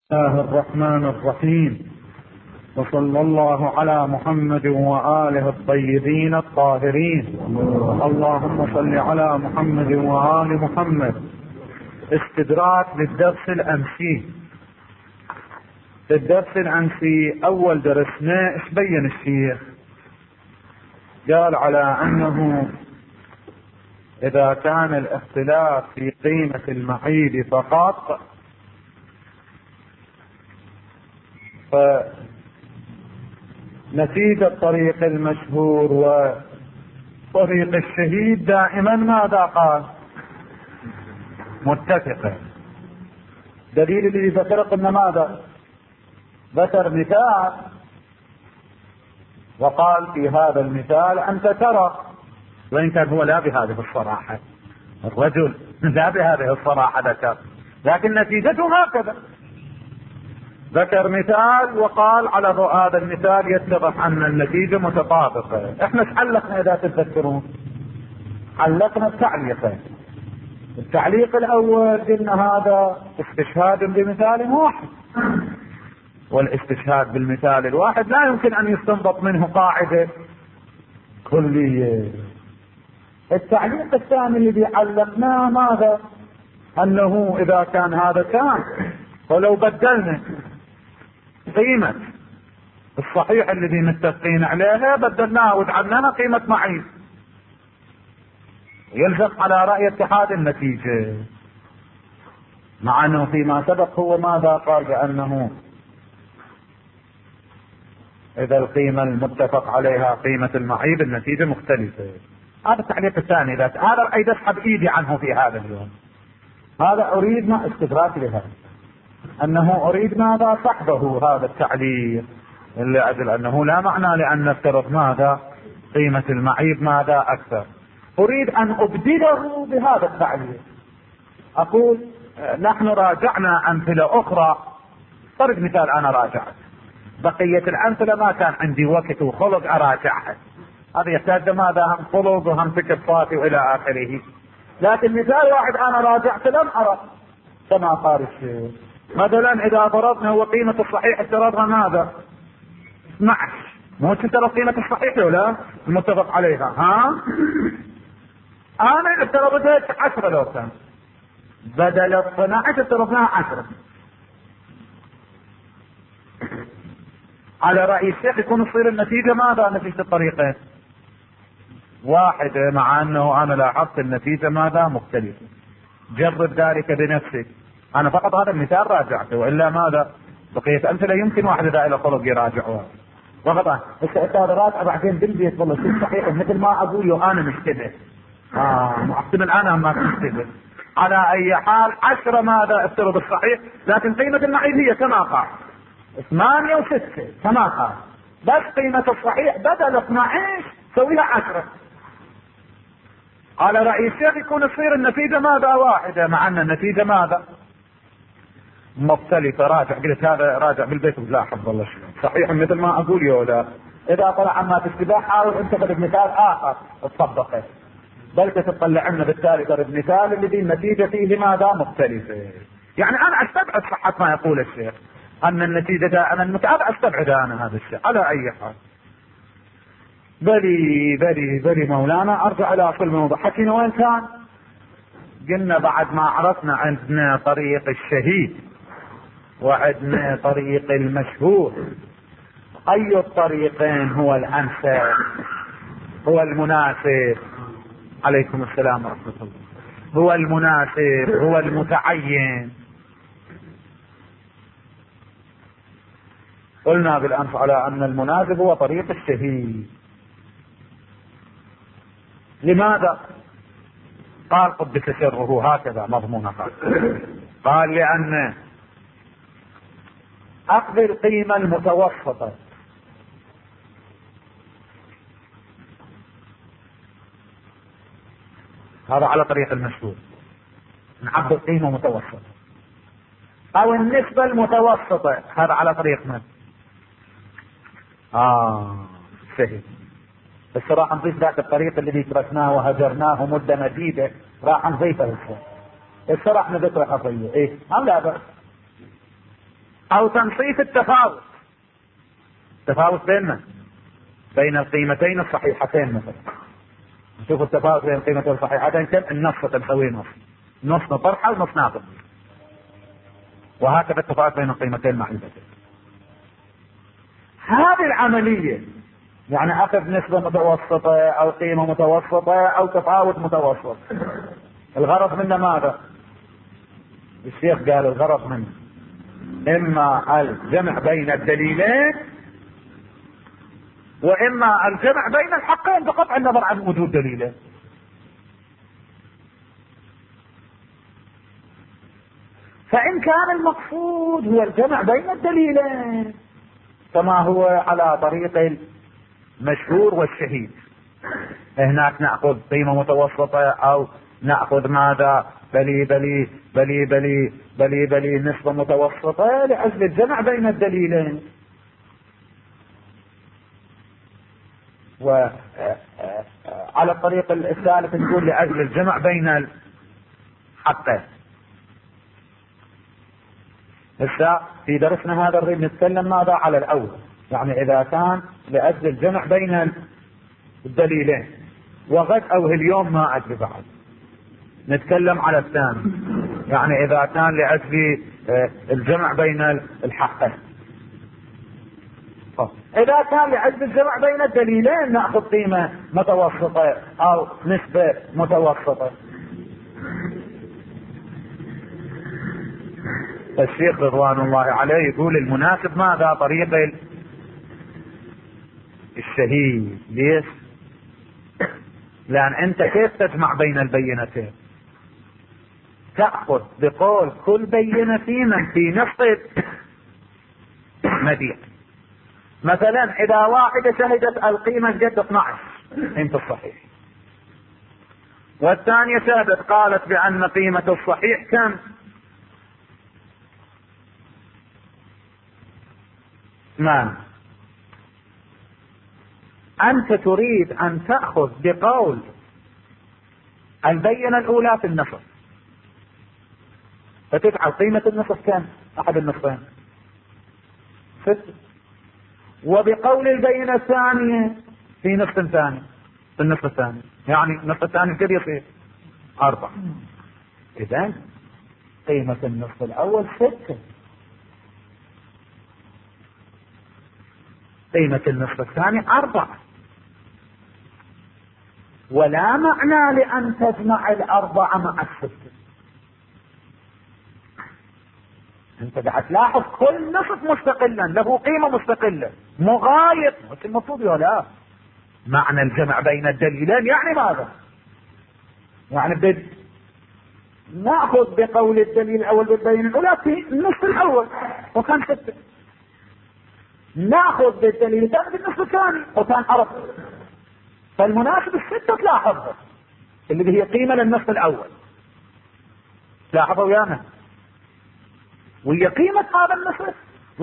الله الرحمن الرحيم، وصلى الله على محمد وآله الطيبين الطاهرين. اللهم صل على محمد وآل محمد. استدراك للدرس الأمسي. في الدرس الأمسي أول درسنا ايش بين الشيخ؟ قال على أنه إذا كان الاختلاف في قيمة المعيب فقط فنتيجة طريق المشهور وطريق الشهيد دائما ماذا قال؟ متفقة. دليل اللي ذكر قلنا ماذا؟ ذكر مثال وقال في هذا المثال أنت ترى، وإن كان هو لا بهذه الصراحة، الرجل لا بهذه الصراحة ذكر، لكن نتيجته هكذا. ذكر مثال وقال على هذا المثال يتضح أن النتيجة متطابقة. احنا علقنا إذا تتذكرون، علقنا التعليقين. التعليق الأول قلنا هذا استشهاد بمثال واحد، والاستشهاد بالمثال الواحد لا يمكن أن يستنبط منه قاعدة كلية. التعليق الثاني الذي علقناه ماذا؟ أنه إذا كان هذا كان، ولو بدلنا قيمة الصحيح الذي متفقين عليها بدلناها وجعلناها قيمة معيب، يلزم على رأي اتحاد النتيجة، مع أنه فيما سبق هو ماذا قال؟ بأنه إذا القيمة المتفق عليها قيمة المعيب النتيجة مختلفة. هذا التعليق الثاني، هذا أريد أسحب إيدي عنه في هذا اليوم. هذا أريد ما استدراك لهذا، أنه أريد ماذا؟ سحبه هذا التعليق، إلا أجل أنه لا معنى لأن نفترض ماذا؟ قيمة المعيب ماذا أكثر. أريد أن أبدله بهذا التعليق. أقول نحن راجعنا أمثلة أخرى، فرض مثال أنا راجعت، بقية الأمثلة ما كان عندي وقت وخلق أراجعها، هذا يحتاج ماذا؟ هم خلق وهم فكر صافي وإلى آخره. لكن مثال واحد أنا راجعت لم أرى كما قال الشيخ. مثلا إذا فرضنا هو قيمة الصحيح افترضها ماذا؟ 12، مو تفترض قيمة الصحيح ولا المتفق عليها؟ ها؟ أنا افترضتها 10 لو كان، بدل 12 افترضناها 10. على رأي الشيخ يكون تصير النتيجة ماذا؟ نتيجة الطريقين واحدة، مع أنه أنا لاحظت النتيجة ماذا؟ مختلفة. جرب ذلك بنفسك. أنا فقط هذا المثال راجعته، وإلا ماذا؟ بقية أمثلة يمكن واحد إذا إلى خلق يراجعها فقط. هذا راجع بعدين بالبيت والله شيء صحيح مثل ما أقول وأنا مشتبه. محتمل أنا ما مشتبه. على أي حال 10 ماذا؟ افترض الصحيح، لكن قيمة المعيب هي كما قال 8 و6 كما قال، بس قيمة الصحيح بدل 12 سويها 10. على رأي الشيخ يكون تصير النتيجة ماذا؟ واحدة، مع أن النتيجة ماذا؟ مختلفة. راجع، قلت هذا راجع بالبيت ولا حفظ الله شيء صحيح مثل ما أقول يولا. إذا طلع عما تشتبه حاول أنت ضرب مثال آخر تطبقه، بل تطلع لنا بالتالي ضرب مثال الذي النتيجة فيه ماذا؟ مختلفة. يعني أنا أستبعد صحة ما يقول الشيخ أن النتيجة دائما متعب، أستبعد أنا هذا الشيء على أي حال. بلي مولانا ارجع الى اصل الموضوع. حكينا وين كان؟ قلنا بعد ما عرفنا عندنا طريق الشهيد وعندنا طريق المشهور، اي الطريقين هو الانسب؟ هو المناسب؟ عليكم السلام ورحمة الله. هو المناسب، هو المتعين. قلنا بالامس على ان المناسب هو طريق الشهيد. لماذا؟ قال قدس سره هكذا مضمونه، قال لأن أخذ القيمة المتوسطة هذا على طريق المشهور، نعبر قيمة متوسطة، أو النسبة المتوسطة هذا على طريق من؟ سهل. بس راح نضيف ذاك الطريق الذي تركناه وهجرناه مدة مديدة، راح نضيفه هسه راح نذكر خطية. ايه هم لا بأس. او تنصيف التفاوت. التفاوت بين القيمتين الصحيحتين مثلا. نشوف التفاوت بين القيمتين الصحيحتين كم. النص تسوي نص طرحه ونص ناقص. وهكذا التفاوت بين القيمتين المعيبتين. هذه العملية يعني اخذ نسبة متوسطة او قيمة متوسطة او تفاوت متوسط، الغرض منه ماذا؟ الشيخ قال الغرض منه اما الجمع بين الدليلين واما الجمع بين الحقين بقطع النظر عن وجود دليلين. فان كان المقصود هو الجمع بين الدليلين كما هو على طريق المشهور والشهيد، هناك نأخذ قيمة متوسطة او نأخذ ماذا؟ بلي نسبة متوسطة لأجل الجمع بين الدليلين. وعلى الطريق الثالث نقول لأجل الجمع بين الحقين. هسه في درسنا هذا نريد نتكلم ماذا؟ على الأول، يعني إذا كان لأجل الجمع بين الدليلين، وغد أو اليوم ما أدري بعد نتكلم على الثاني، يعني إذا كان لأجل الجمع بين الحقين. إذا كان لأجل الجمع بين الدليلين نأخذ قيمة متوسطة أو نسبة متوسطة. الشيخ رضوان الله عليه يقول المناسب ماذا؟ طريق الشهيد. ليش؟ لأن أنت كيف تجمع بين البينتين؟ تأخذ بقول كل بينة في نفس مبيع. مثلا إذا واحدة شهدت القيمة قد 12 قيمة الصحيح، والثانية شهدت قالت بأن قيمة الصحيح كم؟ 8. أنت تريد أن تأخذ بقول البينة الأولى في النصف، فتجعل قيمة النصف كم؟ أحد النصفين 6، وبقول البينة الثانية في نصف ثاني في النصف الثاني، يعني النصف الثاني كم يصير؟ 4. إذن قيمة النصف الأول 6، قيمة النصف الثاني 4. ولا معنى لأن تجمع 4 مع 6. انت قاعد تلاحظ كل نصف مستقلا له قيمة مستقلة مغاير، مش المفروض ولا معنى الجمع بين الدليلين يعني ماذا؟ يعني نأخذ بقول الدليل الأول بالبينة الأولى في النصف الأول وكان 6، نأخذ بالدليل الثاني بالنصف الثاني وكان 4. فالمناسب 6 تلاحظها اللي هي قيمة للنصف الأول، تلاحظوا ويانا، وهي قيمة هذا النصف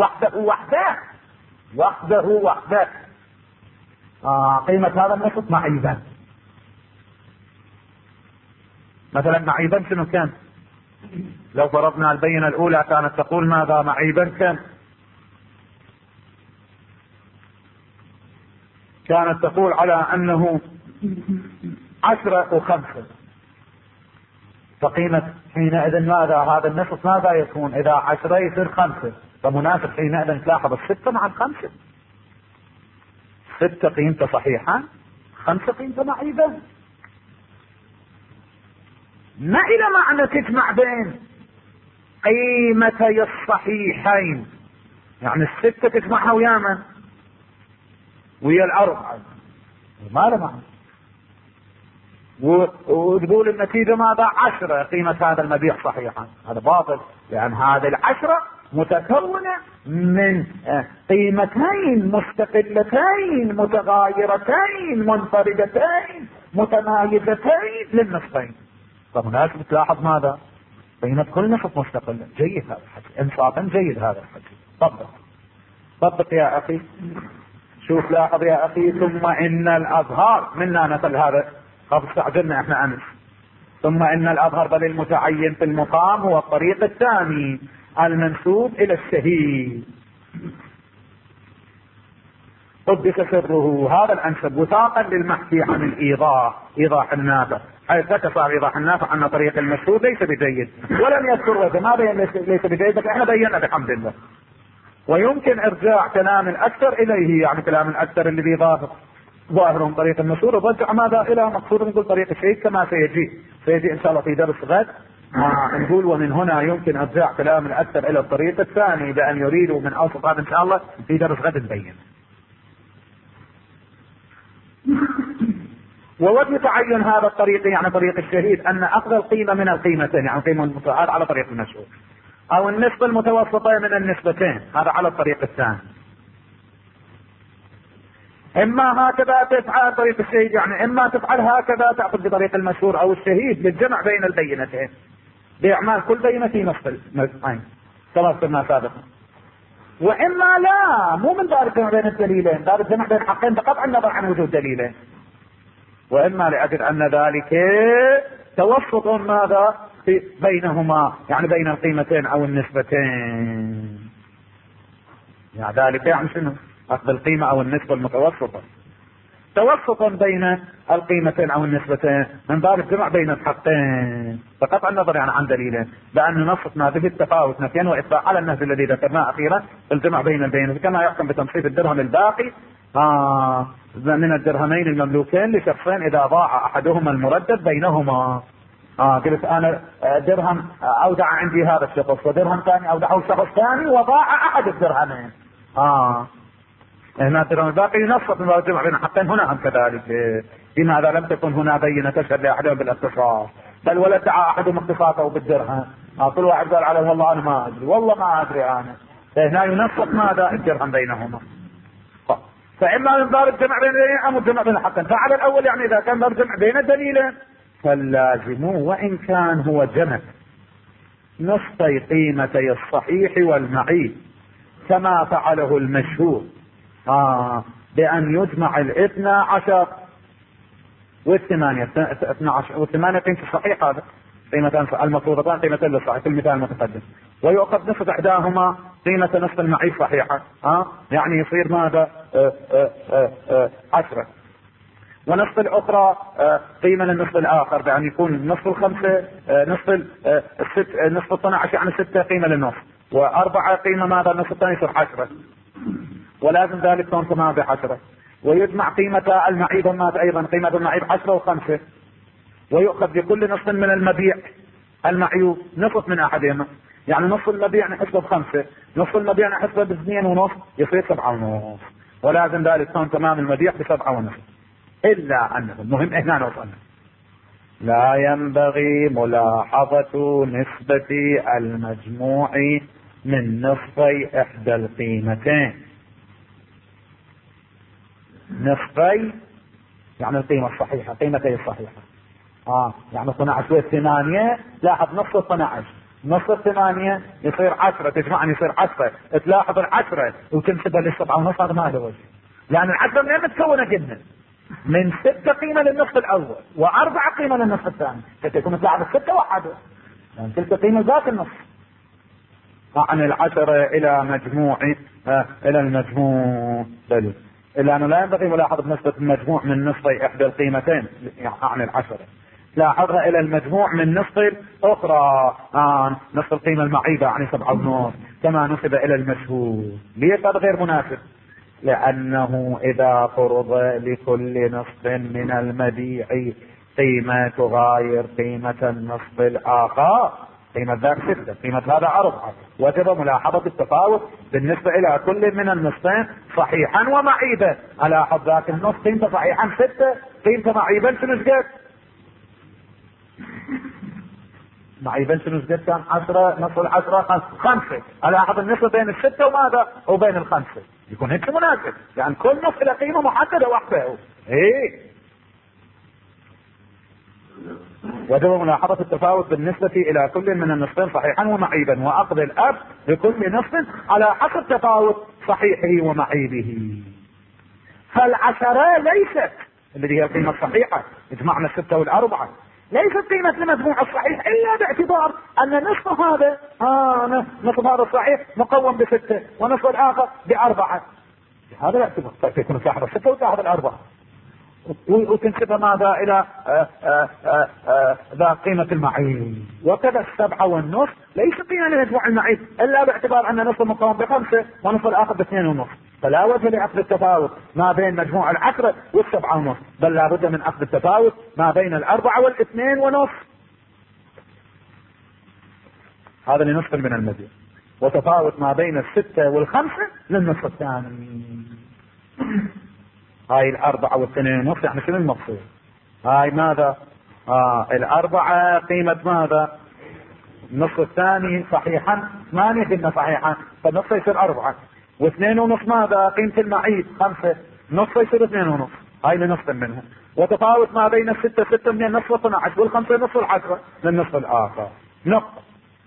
وحده قيمة هذا النصف معيبا. مثلا معيبا شنو كان؟ لو فرضنا البينة الأولى كانت تقول ماذا؟ معيبا كانت تقول على أنه 10 و5، فقيمة حينئذ ماذا؟ هذا النصف ماذا يكون؟ إذا 10 يصير 5، فمناسب حينئذ تلاحظ 6 مع 5، 6 قيمته صحيحة، 5 قيمته معيبة. ما إلى معنى تجمع بين قيمتي الصحيحين، يعني 6 تجمعها ويا من؟ ويا 4، ما له معنى. وتقول النتيجة ماذا؟ 10 قيمة هذا المبيع صحيحا، هذا باطل، لأن هذه 10 متكونة من قيمتين مستقلتين متغايرتين منفردتين متمايزتين للنصفين، فمناسب تلاحظ ماذا؟ قيمة كل نصف مستقلة. جيد هذا الحكي، انصافا جيد هذا الحكي. طبق يا أخي، شوف لاحظ يا أخي. ثم إن الأظهار منا مثل هذا، قد استعجلنا احنا امس. ثم ان الاظهر بل المتعين في المقام هو الطريق الثاني المنسوب إلى الشهيد قدس سره، هذا الأنسب وثاقا للمحكي عن إيضاح النافع، حيث صار إيضاح النافع أن طريق المشهور ليس بجيد ولم يذكر وجه ما بين ليس بجيد، لكن احنا بينا بحمد الله. ويمكن إرجاع كلام الأكثر إليه، يعني كلام الأكثر اللي بيضاف ظاهرهم طريق المشهور ورجع ماذا إلى مقصود نقول طريق الشهيد كما سيجي إن شاء الله في درس غد. نقول ومن هنا يمكن إرجاع كلام الأكثر إلى الطريق الثاني بأن يريدوا من أوسط هذا إن شاء الله في درس غد نبين. ووجه تعين هذا الطريق يعني طريق الشهيد أن أخذ القيمة من القيمتين، يعني القيمة المتعاد على طريق المشهور، أو النسبة المتوسطة من النسبتين، هذا على الطريق الثاني. إما هكذا تفعل طريق الشهيد، يعني إما تفعل هكذا تأخذ بطريق المشهور أو الشهيد للجمع بين البينتين بإعمال كل بينة في نصف النصفين كما قلنا سابقا. وإما لا، مو من دار الجمع بين الدليلين، دار الجمع بين حقين بقطع النظر عن وجود دليلين، وإما لأجل أن ذلك توسط ماذا بينهما، يعني بين القيمتين أو النسبتين، يعني ذلك يعني شنو؟ أخذ القيمة أو النسبة المتوسطة توسطا بين القيمتين أو النسبتين من باب الجمع بين الحقين بقطع النظر يعني عن دليلين، لأن نصف ما به التفاوت نفيا وإثبات على النهج الذي ذكرناه أخيرا الجمع بين البينتين، كما يحكم بتنصيف الدرهم الباقي من الدرهمين المملوكين لشخصين إذا ضاع أحدهما المردد بينهما. قلت أنا درهم أودع عندي هذا الشخص ودرهم ثاني أودعه شخص ثاني وضاع أحد الدرهمين، هنا الدرهم الباقي ينصف من الجمع بين حقين، هنا هم كذلك. لماذا لم تكن هنا بينة تشهد لأحدهم بالاختصاص، بل ولا ادعى أحدهم اختصاصه بالدرهم، كل واحد قال عليه والله أنا ما أدري والله ما أدري أنا، هنا ينصف ماذا الدرهم بينهما. فإما من باب الجمع بين الدليلين أو الجمع بين الحقين، فعلى الأول يعني إذا كان باب الجمع بين الدليلين فاللازم وإن كان هو جمع نصفي قيمتي الصحيح والمعيب كما فعله المشهور بأن يجمع 12 والثمانية 12 والثمانية قيمة الصحيح، هذا قيمتان المفروضتان قيمتين للصحيح في المثال المتقدم، ويؤخذ نصف إحداهما قيمة نصف المعيب صحيحة، يعني يصير ماذا 10، ونصف الأخرى قيمة للنصف الآخر بأن يكون نصف الخمسة نصف 12 يعني 6 قيمة للنصف، و4 قيمة ماذا النصف الثاني يصير 10، ولازم ذلك تكون كما ب10، ويجمع قيمة المعيب ماذا أيضا قيمة المعيب 10 و5، ويؤخذ بكل نصف من المبيع المعيوب نصف من أحدهما، يعني نصف المبيع نحسبه ب5، نصف المبيع نحسبه ب2.5 يصير 7.5، ولازم ذلك تكون تمام المبيع ب7.5. إلا أنه المهم هنا نوصلنا لا ينبغي ملاحظة نسبة المجموع من نصفي إحدى القيمتين. نصفي يعني القيمة الصحيحة قيمتي الصحيحة، يعني 12 و8 لاحظ نصف 12 نصف 8 يصير 10 تجمعني يصير 10، تلاحظ 10 وتنسبها لل7.5 هذا ما له وجه، لأن 10 منين متكونة جدا؟ من 6 قيمة للنصف الأول و4 قيمة للنصف الثاني، فتكون تلاحظ 6 وحده يعني تلك قيمة ذات النصف. عن 10 إلى مجموع إلى المجموع دليل، إلا أنه لا ينبغي ملاحظة نسبة المجموع من نصفي إحدى القيمتين عن 10، لاحظها إلى المجموع من نصف الأخرى نصف القيمة المعيبة يعني 7.5 كما نسب إلى المشهور. ليش هذا غير مناسب؟ لأنه إذا فرض لكل نصف من المبيع قيمة تغاير قيمة النصف الآخر، قيمة ذاك 6 قيمة هذا 4، وجب ملاحظة التفاوت بالنسبة إلى كل من النصفين صحيحا ومعيبا. ألاحظ ذاك النص قيمة صحيحا 6 قيمة معيبا شنو قد؟ معيبا شنو قد كان 10 نصف 10 5. ألاحظ النسبة بين 6 وماذا وبين 5 يكون هيك مناسب، يعني كل نصف له قيمة محددة وحده. وجب ملاحظة التفاوت بالنسبة إلى كل من النصفين صحيحا ومعيبا، وأخذ الأب لكل نصف على حسب تفاوت صحيحه ومعيبه. فالعشرة ليست الذي هي القيمة الصحيحة اجمعنا 6 و4، ليست قيمة لمجموع الصحيح إلا باعتبار أن نصف هذا نصف هذا الصحيح مقوم ب6 ونصف الآخر ب4. هذا الاعتبار يكون صاحب 6 وصاحب 4 وتنسب ماذا إلى ذا قيمة المعيب. وكذا 7.5 ليس قيمة لمجموع المعيب إلا باعتبار أن نصف مقوم ب5 ونصف الآخر ب2.5. فلا وجه لأخذ التفاوت ما بين مجموع 10 و7.5، بل لا بد من أخذ التفاوت ما بين 4 و2.5. هذا لنصف من المزيد. وتفاوت ما بين 6 و5 للنصف الثاني. هاي 4 و2.5 يعني شنو المقصود؟ هاي ماذا؟ 4 قيمة ماذا؟ النصف الثاني صحيحا 8 قلنا صحيحا، فالنصف يصير 4. و2.5 ماذا؟ قيمة المعيب 5، نصف يصير 2.5. هاي لنصف منها. وتفاوت ما بين 6 من النصف 12 والخمسة نصف 10 للنصف الآخر. نقطة.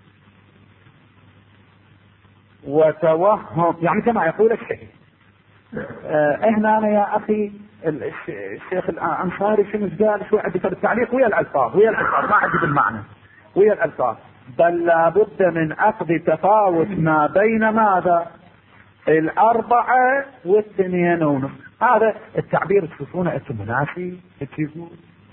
وتوهم يعني كما يقول الشيخ. هنا أنا يا أخي الشيخ الأنصاري شنو قال؟ شو عندي في التعليق ويا الألفاظ ما عندي بالمعنى ويا الألفاظ. بل لابد من أخذ تفاوت ما بين ماذا؟ 4 و2.5. هذا التعبير تشوفونه انتم مناسب تشوفون.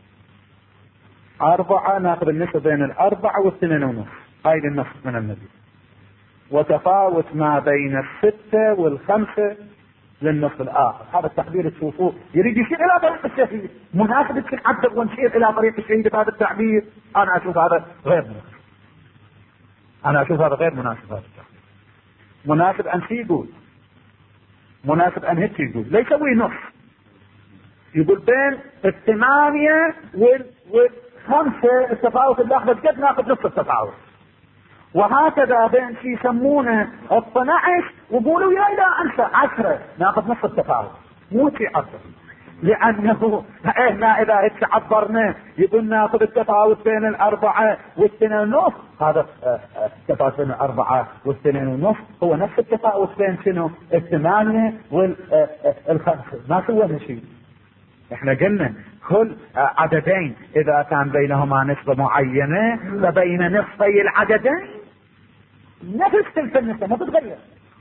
4 ناخذ النسبة بين 4 و2.5. هاي النصف من المزيد. وتفاوت ما بين 6 و5 للنصف الآخر. هذا التعبير تشوفوه يريد يشير إلى طريق الشهيد. مناسب تنعبر ونشير إلى طريق الشهيد بهذا التعبير. أنا أشوف هذا غير مناسب. هذا التعبير مناسب أن يقول مناسب أن هيك يقول لا يسوي نص. يقول بين 8 و5 التفاوت اللي أخذ قد ناخذ نصف التفاوت. وهكذا بين شي يسمونه 12 وقولوا يا لا انسى 10 ناخذ نصف التفاوت. مو شي عبر لانه احنا اذا هيك عبرنا يقول ناخذ التفاوت بين 4 و2.5. هذا التفاوت بين 4 و2.5 هو نفس التفاوت بين شنو 8 و5. ما سوينا شيء. احنا قلنا كل عددين اذا كان بينهما نسبة معينة فبين نصفي العددين نفس تلك النسبة ما تتغير.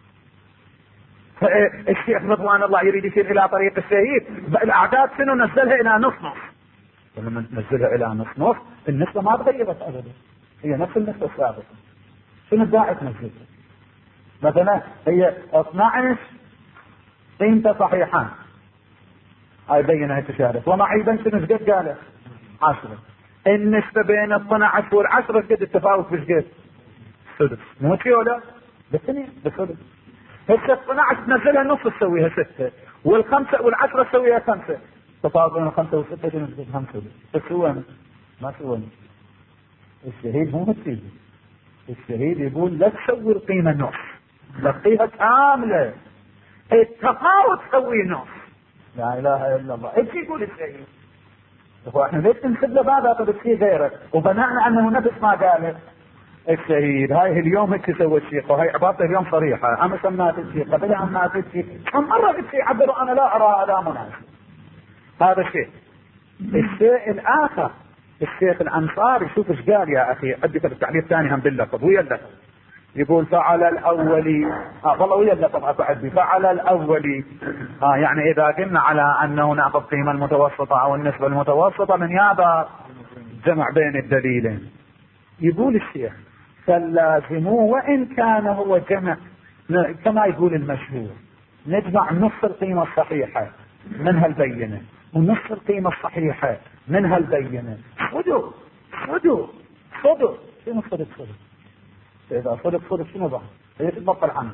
الشيخ رضوان الله يريد يشير الى طريق الشهيد. الاعداد شنو نزلها الى نص لما نزلها الى نص النسبة ما تغيرت ابدا، هي نفس النسبة السابقة. شنو الداعي تنزلها؟ مثلا هي 12 قيمته صحيحان هاي بينها تشارك ومعيبا شنو قد قاله 10. النسبة بين 12 وال10 قد التفاوت بش قد سدس. مو كي ولا بالثانية بسدس. هسه 12 تنزلها نص تسويها 6 والخمسة وال10 تسويها 5. تفاوت بين 5 و6 شنو قد 5. تسوينا ما سوينا. الشهيد مو متسيب. الشهيد يقول لا تسوي القيمة نص لقيها كاملة. التفاوت تسوي نص. لا اله الا الله. ايش يقول الشهيد؟ هو احنا ليش نسب له بعض بتصير غيره وبناء انه نفس ما قاله الشهيد. هاي اليوم هيك يسوي الشيخ وهي عبارته اليوم صريحه. انا سمعت الشيخ قبل عن ما الشيخ كم مره الشيخ يعبر انا لا ارى هذا مناسب. هذا شيء. الشيء الاخر الشيخ الانصاري شوف ايش قال يا اخي. عندي في التعليق الثاني هم باللفظ ويا اللفظ. يقول فعل الاولي والله ويا اللفظ اتعدي فعل الاولي يعني اذا قلنا على انه ناخذ قيمة المتوسطة او النسبة المتوسطة من يابا جمع بين الدليلين. يقول الشيخ فاللازم وان كان هو جمع كما يقول المشهور نجمع نص القيمة الصحيحة منها البينة ونص القيمة الصحيحة منها البينة. صدق شنو صدق إذا صدق شنو بقى؟ هي تتبطل عنه.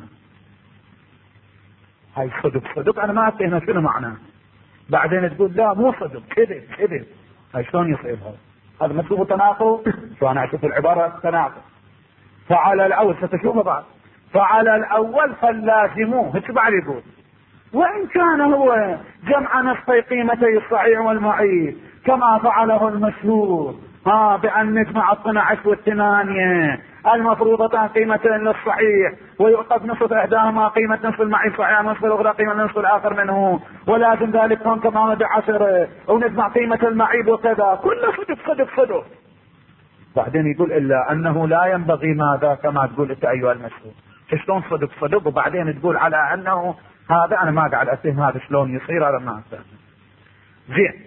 هاي صدق أنا ما أعطينا شنو معناه. بعدين تقول لا مو صدق كذب. هاي شلون يصير هذا ما تشوفه تناقض؟ شو أنا أشوف العبارة تناقض. فعل الأول ستشوفه بعد. فعل الأول فاللازموه هيك بعد يقول وإن كان هو جمع نصفي قيمتي الصحيح والمعيب كما فعله المشهور بأن نجمع 12 و8 المفروضتان قيمتين للصحيح، ويؤخذ نصف إحداهما قيمة نصف المعيب صحيح، نصف الأخرى قيمة نصف الآخر منه، ولازم ذلك كون كما ب10، ونجمع قيمة المعيب وكذا، كله صدق. بعدين يقول إلا أنه لا ينبغي ماذا كما تقول أنت أيها المشهور. شلون صدق وبعدين تقول على أنه هذا؟ أنا ما قاعد أفهم هذا شلون يصير، هذا ما أفهم. زين.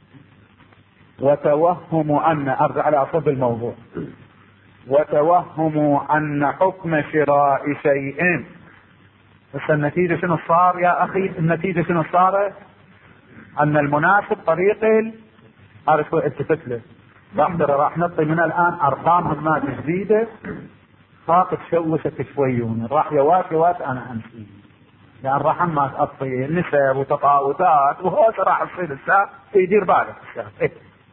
وتوهم أن، أرجع على أصل الموضوع، وتوهم أن حكم شراء شيء، بس النتيجة شنو صار يا أخي؟ النتيجة شنو صار؟ أن المناسب طريق هذا شوي التفت له. راح نعطي من الآن أرقام هجمات جديدة خاطر تشوشك شويون، راح يوات أنا أمشي، لأن راح ما تقطي نسب وتطاوتات وهو راح تصير الساعة يدير بالك الشاب.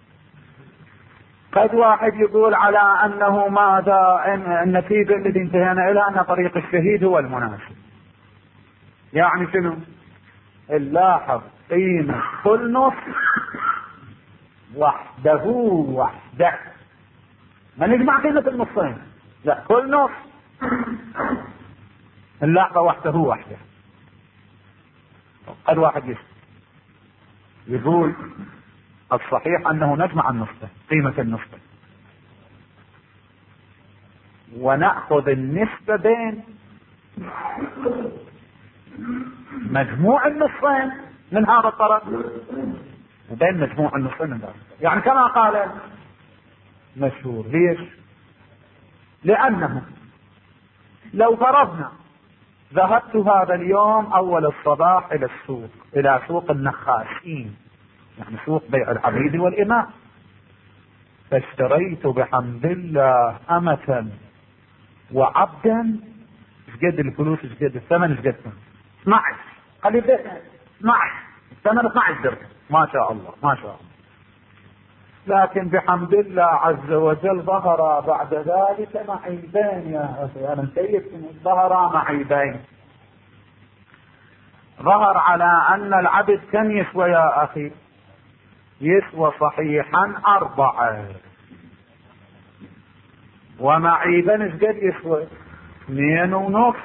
قد واحد يقول على أنه ماذا النتيجة التي انتهينا إلى أن طريق الشهيد هو المناسب. يعني شنو؟ نلاحظ قيمة كل نص وحده، ما نجمع قيمة النصين، لا كل نص نلاحظ وحده. قد واحد يقول الصحيح أنه نجمع النصين، قيمة النصين، ونأخذ النسبة بين مجموع النصين من هذا الطرف وبين مجموع النصين من هذا الطرف، يعني كما قال مشهور. ليش؟ لأنه لو فرضنا ذهبت هذا اليوم أول الصباح إلى السوق، إلى سوق النخاسين، يعني سوق بيع العبيد والإماء، فاشتريت بحمد الله أمة وعبدا، قد الفلوس قد الثمن قد 12، خلي بدأ 12 الثمن 12 درهم، ما شاء الله. لكن بحمد الله عز وجل ظهر بعد ذلك معيبين يا أخي، أنا مكيف ظهر معيبين. ظهر على أن العبد كم يسوى يا أخي؟ يسوى صحيحا 4، ومعيبا قد يسوى 2.5.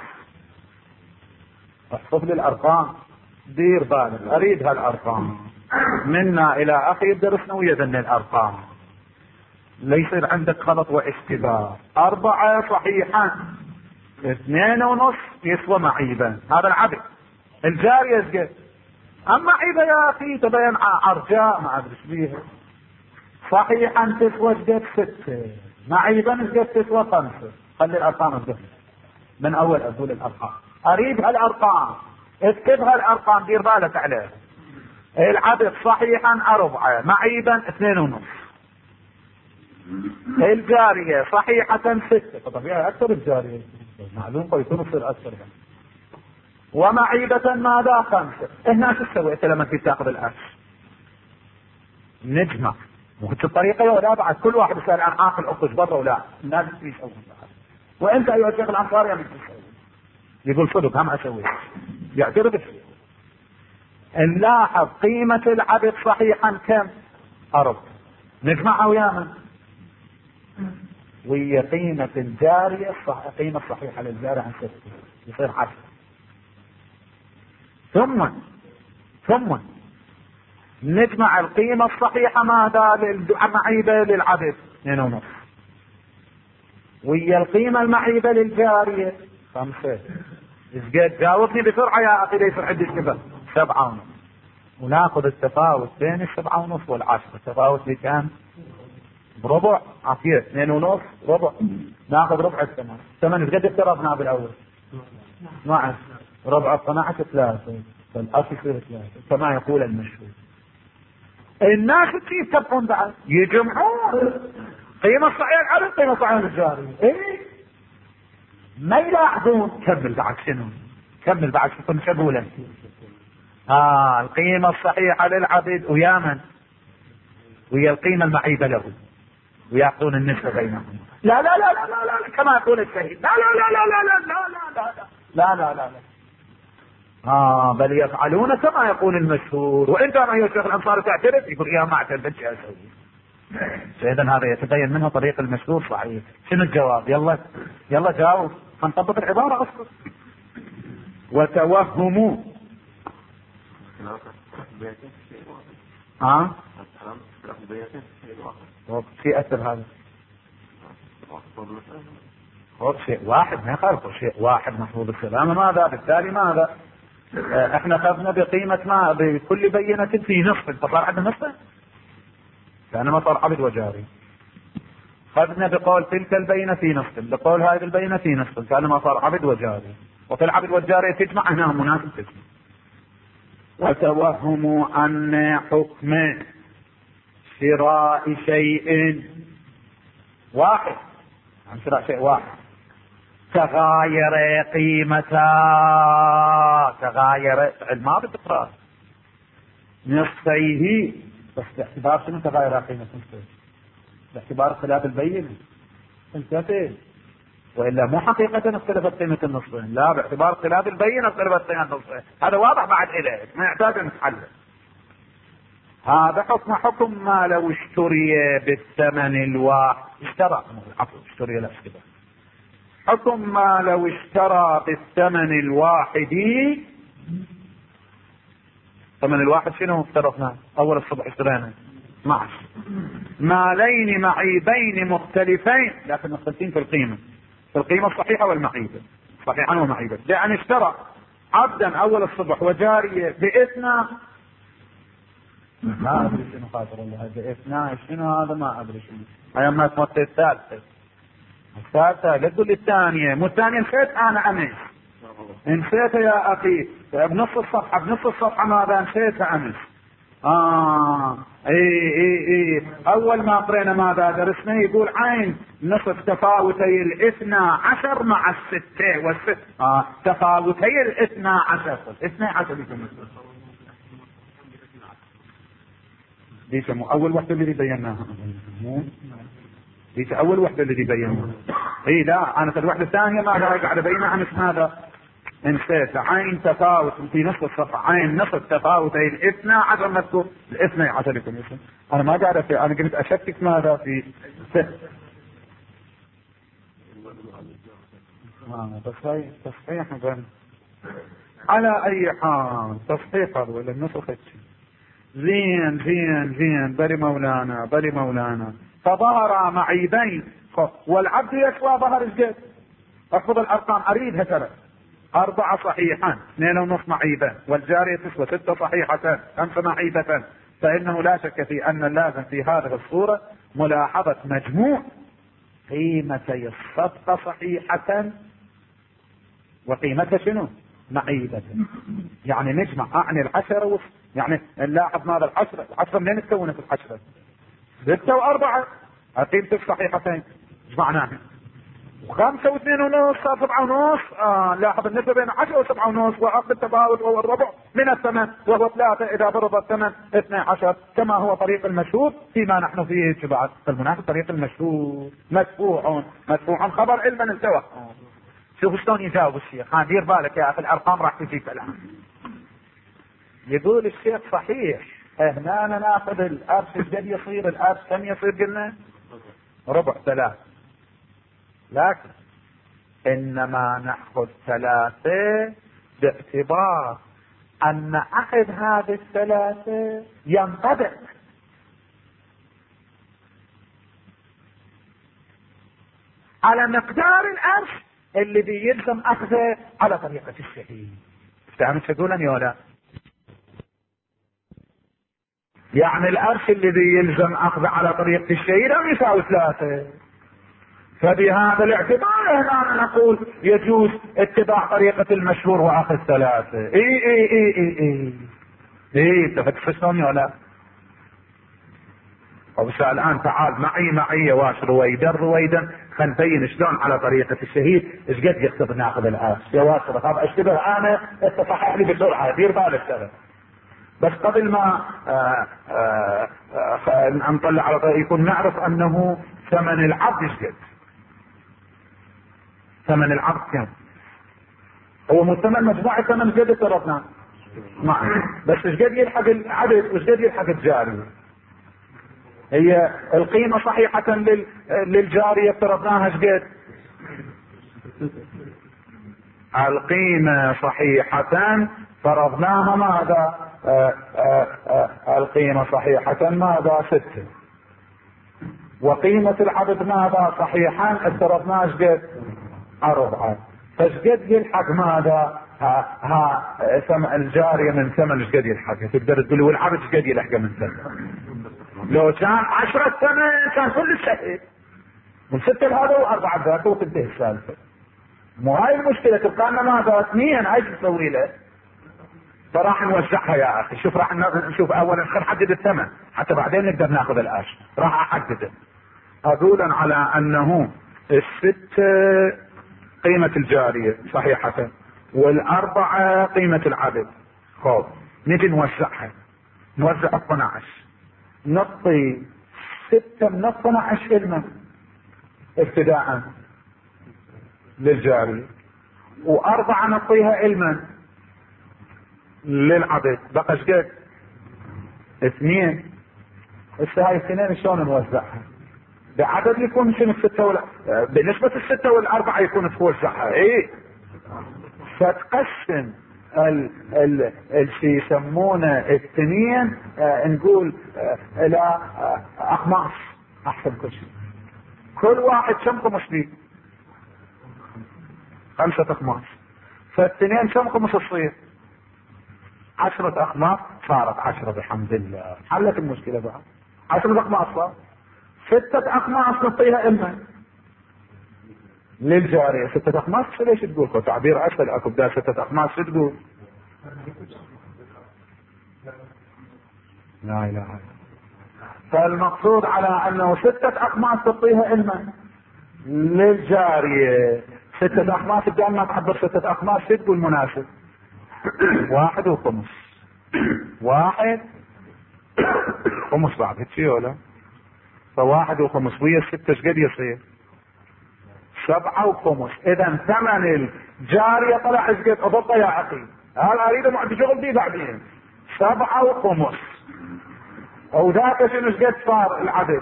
احفظ لي الأرقام، دير بالك، أريد هالأرقام منا إلى أخي درسنا ويذن الأرقام، ليس عندك غلط واشتباه. 4 صحيحا، 2.5 يسوى معيبا، هذا العبد. الجارية قد؟ أما عيبة يا أخي تبين عرجاء ما أدري بيها، صحيحا تسوى قد 6، معيبا قد تسوى 5. خلي الأرقام الدخل من أول أقول الأرقام، أريد هالأرقام، اكتبها الأرقام، دير بالك عليها. العبد صحيحا 4، معيبا 2.5. الجارية صحيحة 6، طبيعي أكثر الجارية، معلوم يكون يصير أكثر يعني. ومعيبة ماذا 5. هنا شو سويت لما انت تاخذ الأكل؟ نجمع وكنت الطريقة ولا بعد كل واحد يسأل عن عاقل أخرج برا ولا الناس يسوون. وانت ايها الشيخ الأنصاري من تسوي؟ يقول صدق هم أسوي، يعترف بشيء. نلاحظ قيمة العبد صحيحا كم؟ 4، نجمعها ويا من؟ وهي قيمة الجارية قيمة صحيحة للجارية عن 6 يصير 10. ثم نجمع القيمة الصحيحة ماذا؟ المعيبة للعبد 2.5، وهي القيمة المعيبة للجارية 5. جاوبني بسرعة يا أخي ليس عندي اشتباه. 7.5، وناخذ التفاوت بين 7.5 وال10. التفاوت بكام؟ بربع. عطيه 2.5 ربع، ناخذ ربع الثمن. الثمن قد افترضنا بالأول 12، ربع 12 3، فالأصل يصير 3 كما يقول المشهور. الناس كيف تبقون بعد يجمعون قيمة صحيحة العبد قيمة صحيحة للجارية، ما يلاحظون. كمل بعد شنو؟ كمل بعد شو كنت أقوله؟ القيمة الصحيحة للعبد ويا من؟ وهي القيمة المعيبة له، ويأخذون النسبة بينهم. لا لا لا لا لا لا كما يقول الشهيد. لا لا لا لا لا لا لا لا لا لا لا لا بل يفعلون كما يقول المشهور. وانت يا شيخ الأنصاري تعترف؟ يقول يا ما اعترف، ايش اسوي؟ فإذا هذا يتبين منه طريق المشهور صحيح. شنو الجواب؟ يلا جاوب، هنطبق العبارة أصلا. وتوهموا في أثر هذا شيء واحد ما يخالف، شيء واحد محفوظ السلامة. ماذا بالتالي ماذا؟ احنا خذنا بقيمة ما بكل بينة في نصف، فصار عندنا نصف كأنما صار عبد وجاري. خذنا بقول تلك البينة في نصف، بقول هذه البينة في نصف كأنما صار عبد وجاري، وفي العبد والجاري تجمع هنا مناسب تجمع. وتوهموا أن حكم شراء شيء واحد، عن شراء شيء واحد تغاير قيمتا، تغاير ما بالتكرار نصفيه، بس باعتبار شنو تغاير قيمة نصفيه؟ باعتبار اختلاف البينة انتهت، والا مو حقيقة اختلفت قيمة النصفين، لا باعتبار اختلاف البينة اختلفت قيمة النصفين. هذا واضح بعد إليك ما يحتاج ان نتحلل. هذا حكم ما لو اشتري بالثمن الواحد، اشتري لا اشتري. حكم ما لو اشترى بالثمن الواحد. ثمن الواحد شنو افترضنا؟ اول الصبح اشترينا 12 مالين معيبين مختلفين لكن مختلفين في القيمة، في القيمة الصحيحة والمعيبة، صحيحا ومعيبة. يعني اشترى عبدا اول الصبح وجارية باثنى، ما ادري شنو خاطر الله باثنى شنو هذا، ما ادري شنو ايام ما تموت الثالثة لا تقول الثانية، مو الثانية نسيت انا امس، نسيت يا اخي بنص الصفحة ماذا نسيتها امس. اي اول ما قرينا ماذا درسنا؟ يقول عين نصف تفاوتي الاثنى عشر مع الستة والست، تفاوتي الاثنى عشر والاثنى عشر دي سمو اول وحدة اللي بيناها، دي اول وحدة اللي بيناها. اي لا انا في الوحدة الثانية ما قاعد ابينها امس هذا انسيت. عين تفاوت في نصف الصفحة، عين نصف تفاوتي الاثنى عشر مذكور الاثنى عشر لكم. انا ما قاعد انا قلت اشكك ماذا في تصحيح على اي حال تصحيح ولا النسخ زين بل مولانا فظهر معيبين والعبد يسوى ظهر الجد. احفظ الارقام اريدها ترى 4 صحيحان 2.5 معيبة، والجارية تسوى 6 صحيحتان 5 معيبتان. فإنه لا شك في أن اللازم في هذه الصورة ملاحظة مجموع قيمتي الصفقة صحيحة وقيمتها شنو؟ معيبة. يعني نجمع أعني العشرة يعني نلاحظ ماذا العشرة منين تكونت العشرة؟ 6 و4 قيمة الصحيحتين جمعناها، 5 و2.5 صار 7.5. لاحظ النسبة بين 10 و7.5 وعقد التفاوت وهو الربع من الثمن وهو 3 إذا فرض الثمن 12 كما هو طريق المشهور فيما نحن فيه بعد. فالمناسب طريق المشهور مدفوع خبر علما انتوى. شوف شلون يجاوب الشيخ، دير بالك يا أخي الأرقام راح تجيك الآن. يقول الشيخ صحيح هنا ناخذ الأرش الجد يصير الأرش كم يصير قلنا؟ ربع 3، لكن انما نأخذ 3 باعتبار ان احد هذه 3 ينطبق على مقدار الارش اللي بيلزم اخذه على طريقة الشهيد. فهمت شو اقول يا ولا؟ يعني الارش اللي بيلزم اخذه على طريقة الشهيد هم يساوي 3. فبهذا الاعتبار هنا نقول يجوز اتباع طريقة المشهور واخذ 3. اتفقت شلون يا لا؟ الان تعال معي يا واش رويدا خل نبين شلون على طريقة الشهيد ايش قد يقتضي ناخذ العاش يا واش. اشتبه انا اتصحح لي بسرعة، دير بالك ترى. بس قبل ما نطلع على طريقة يكون نعرف انه ثمن العبد ايش قد. ثمن العبد كم؟ هو مثمن مجموعة ثمن قد افترضنا بس ايش قد يلحق العبد وايش قد يلحق الجاري؟ هي القيمة صحيحة للجارية افترضناها شقد؟ القيمة صحيحة فرضناها ماذا؟ القيمة صحيحة ماذا؟ 6. وقيمة العبد ماذا؟ صحيحا افترضناها شقد؟ 4. فشقد يلحق ماذا؟ ثمن الجارية من ثمن شقد يلحقها. تقدر تقول والعبد شقد يلحقه من ثمن؟ لو كان 10 ثمن كان كل سهل، من 6 لهذا و4 ذاك وتنتهي السالفة. مو هاي المشكلة، تبقى لنا ماذا؟ 2. ايش نسوي له؟ فراح نوزعها يا اخي. شوف راح نشوف اولا خلينا نحدد الثمن حتى بعدين نقدر ناخذ الاش. راح احدده اقولا على انه 6 قيمة الجارية صحيحة وال4 قيمة العبد. خب نجي نوزعها، نوزع 12، نعطي 6 من 12 المن ابتداء للجارية، و4 نعطيها المن للعبد. بقى شقد؟ 2. هسه هاي 2 شلون نوزعها؟ بعدد يكون شنو 6 بنسبة 6 وال4 يكون توزعها. ايه فتقسم الشي يسمونه 2 نقول الى اقماص. احسن كل شيء. كل واحد كم قمص لي؟ 5 اقماص. فالتنين كم قمص تصير؟ 10 اقماص. صارت 10 بحمد الله. حلت المشكلة بقى. 10 اقماص صار. 6 اقماص نعطيها اما للجارية. 6 اقماص ليش تقول؟ تعبير اسهل اكو بدال 6 اقماص شو تقول؟ لا اله الا الله. فالمقصود على انه 6 اقماص تعطيها اما للجارية. 6 اقماص بدل ما تعبر 6 اقماص شو تقول مناسب؟ 1 وخمس. 1 خمس بعد هيك ولا؟ ف1 وخمس ويا 6 شقد يصير؟ 7 وخمس. اذا ثمن الجارية طلع شقد؟ اضبطه يا اخي، هذا اريده ما عندي شغل فيه بعدين. 7 وخمس. وذاك شنو شقد صار العدد؟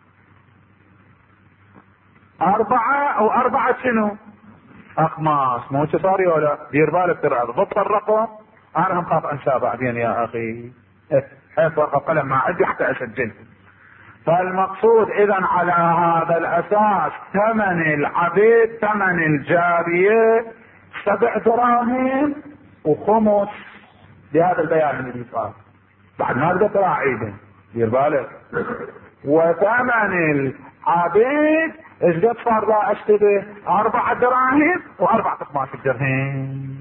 4 او 4 شنو؟ اقماص. مو صار ولا؟ دير بالك ترى ضبط الرقم. انا هم خاف انساه بعدين يا اخي، حيث ورقه قلم ما عندي حتى اسجل. فالمقصود اذا على هذا الاساس ثمن العبد ثمن الجارية 7 دراهم وخمس بهذا البيان اللي صار. بعد ما اقدر ترى عيدا دير بالك. وثمن العبد ايش قد صار لا اشتبه؟ 4 دراهم و4 اقماص الدرهم.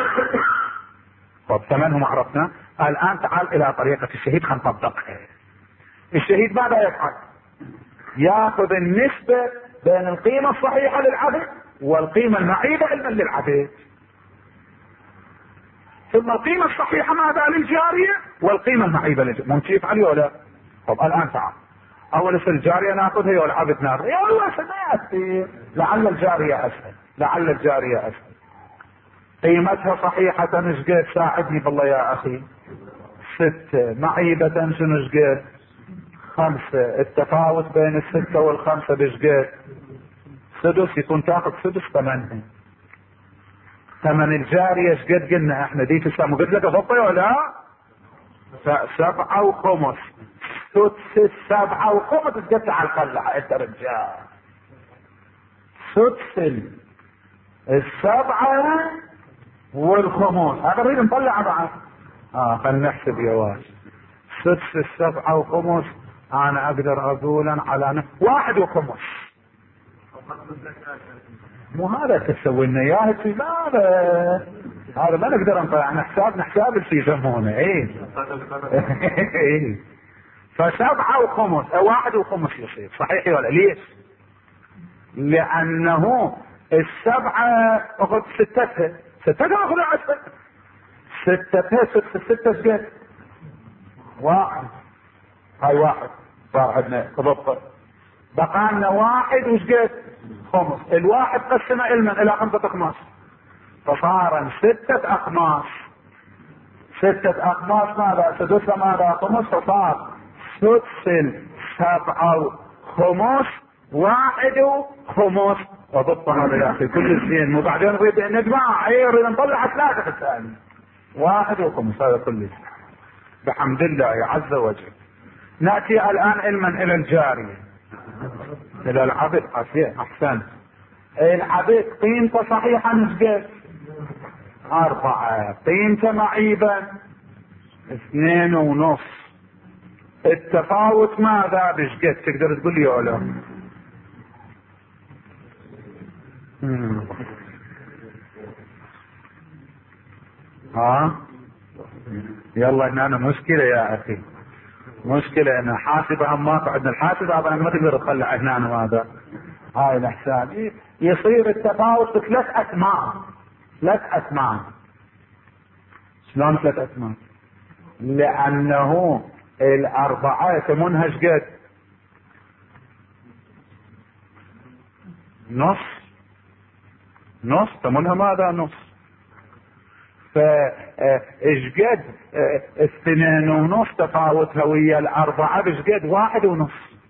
طب ثمنهم عرفنا. الان تعال الى طريقة الشهيد خلينا نطبقها. الشهيد ماذا يفعل؟ ياخذ النسبة بين القيمة الصحيحة للعبد والقيمة المعيبة علما للعبد، ثم القيمة الصحيحة ماذا للجارية والقيمة المعيبة للجارية. ممكن يفعل ولا؟ طب الان تعال اول اسم الجارية ناخذها والعبد ناخذها. يا الله سمعت لعل الجارية اسهل، لعل الجارية اسهل. قيمتها صحيحة شقد؟ ساعدني بالله يا اخي. 6. معيبة شنو شقد؟ 5. التفاوت بين 6 و5 بشقد؟ 6. يكون تاخذ 6 ثمنها. ثمن الجارية شقد قلنا احنا؟ دي تسمى قلت لك اضبطي ولا؟ 7 وخمس. 6 7 وخمس تقطع على القلعة انت رجال. 6 7 والخمس. هذا نريد نطلع بعض. خلينا نحسب يا واش. 6 7 وخمس انا اقدر اقولا على 1 وخمس. مو هذا تسوي لنا اياه شيء؟ لا هذا ما نقدر نطلع. احنا حساب اللي يسمونه. ايه ايه. ف7 وخمس 1 وخمس يصير صحيح ولا؟ ليش؟ لانه 7 اخذ 6 اخذ 10. 6 شقد؟ 1. هاي 1 صار عندنا تضبط. بقى لنا 1 وشقد؟ 5. الواحد قسمه الى 5 اقماص فصار 6 اقماص. 6 اقماص ماذا؟ سدسها ماذا؟ 5. فصار سدس 7 خمس 1 خمس. وضبط هذا يا اخي كل شيء. وبعدين نريد نجمع نريد نطلع 3 في الثاني 1 وخمس. هذا كل شيء بحمد الله عز وجل. نأتي الآن علما إلى الجارية إلى العبد. أحسن. العبد قيمته صحيحة نسبة 4، قيمته معيبا 2.5. التفاوت ماذا بشقد؟ تقدر تقول لي ولا؟ يلا هنا أنا مشكلة يا أخي، مشكلة أنا حاسبة ماكو عندنا الحاسبة، أنا ما تقدر تطلع هنا هذا. هاي الحساب يصير التفاوت ب3 أثمان. 3 أثمان. شلون 3 أثمان؟ لأنه 4 ثمنها شقد؟ نص ثمنها ماذا؟ نص. فاشقد 2.5 تفاوتها ويا 4 بشقد؟ 1.5.